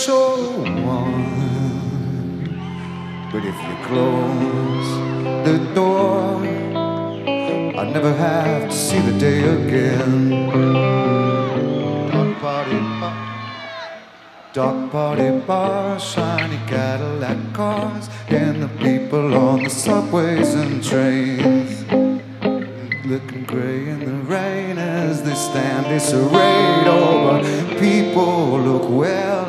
special one. But if you close the door, I'd never have to see the day again. Dark party bars, shiny Cadillac cars, and the people on the subways and trains, looking gray in the rain as they stand disarrayed. Oh, but people look well